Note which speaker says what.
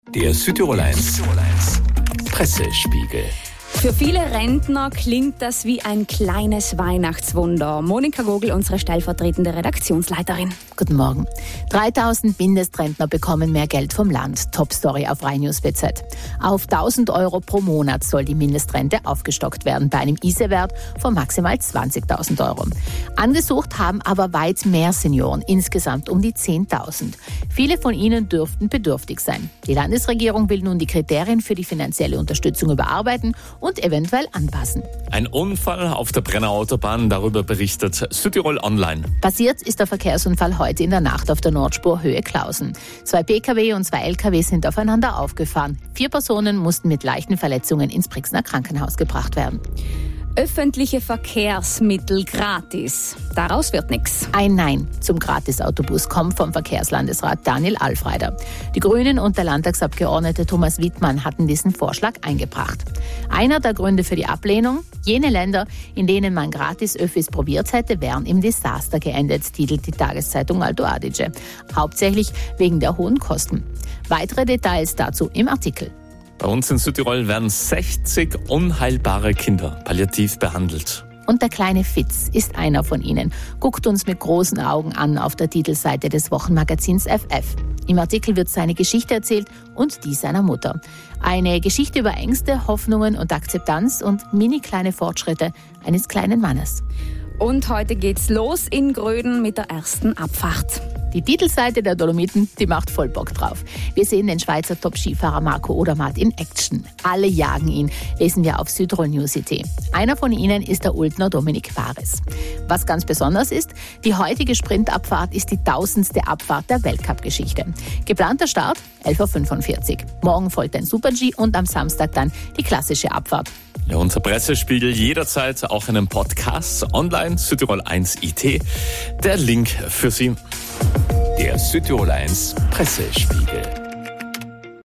Speaker 1: Der Südtirol 1 Pressespiegel.
Speaker 2: Für viele Rentner klingt das wie ein kleines Weihnachtswunder. Monika Gogel, unsere stellvertretende Redaktionsleiterin.
Speaker 3: Guten Morgen. 3000 Mindestrentner bekommen mehr Geld vom Land. Top-Story auf RheinNews.BZ. Auf 1000 Euro pro Monat soll die Mindestrente aufgestockt werden, bei einem ISE-Wert von maximal 20.000 Euro. Angesucht haben aber weit mehr Senioren, insgesamt um die 10.000. Viele von ihnen dürften bedürftig sein. Die Landesregierung will nun die Kriterien für die finanzielle Unterstützung überarbeiten und eventuell anpassen.
Speaker 4: Ein Unfall auf der Brenner Autobahn, darüber berichtet Südtirol Online.
Speaker 3: Passiert ist der Verkehrsunfall heute in der Nacht auf der Nordspur Höhe Klausen. 2 Pkw und 2 Lkw sind aufeinander aufgefahren. 4 Personen mussten mit leichten Verletzungen ins Brixner Krankenhaus gebracht werden.
Speaker 2: Öffentliche Verkehrsmittel gratis. Daraus wird nichts.
Speaker 3: Ein Nein zum Gratisautobus kommt vom Verkehrslandesrat Daniel Alfreider. Die Grünen und der Landtagsabgeordnete Thomas Wittmann hatten diesen Vorschlag eingebracht. Einer der Gründe für die Ablehnung: jene Länder, in denen man Gratis-Öffis probiert hätte, wären im Desaster geendet, titelt die Tageszeitung Alto Adige. Hauptsächlich wegen der hohen Kosten. Weitere Details dazu im Artikel.
Speaker 4: Bei uns in Südtirol werden 60 unheilbare Kinder palliativ behandelt.
Speaker 3: Und der kleine Fitz ist einer von ihnen, guckt uns mit großen Augen an auf der Titelseite des Wochenmagazins FF. Im Artikel wird seine Geschichte erzählt und die seiner Mutter. Eine Geschichte über Ängste, Hoffnungen und Akzeptanz und mini-kleine Fortschritte eines kleinen Mannes.
Speaker 2: Und heute geht's los in Gröden mit der ersten Abfahrt.
Speaker 3: Die Titelseite der Dolomiten, die macht voll Bock drauf. Wir sehen den Schweizer Top-Skifahrer Marco Odermatt in Action. Alle jagen ihn, lesen wir auf Südtirol News.it. Einer von ihnen ist der Ultner Dominik Fares. Was ganz besonders ist, die heutige Sprintabfahrt ist die 1000. Abfahrt der Weltcup-Geschichte. Geplanter Start 11.45 Uhr. Morgen folgt ein Super-G und am Samstag dann die klassische Abfahrt.
Speaker 4: Ja, unser Pressespiegel jederzeit auch in einem Podcast online, Südtirol 1 IT. Der Link für Sie.
Speaker 1: Der Südtirol 1 Pressespiegel.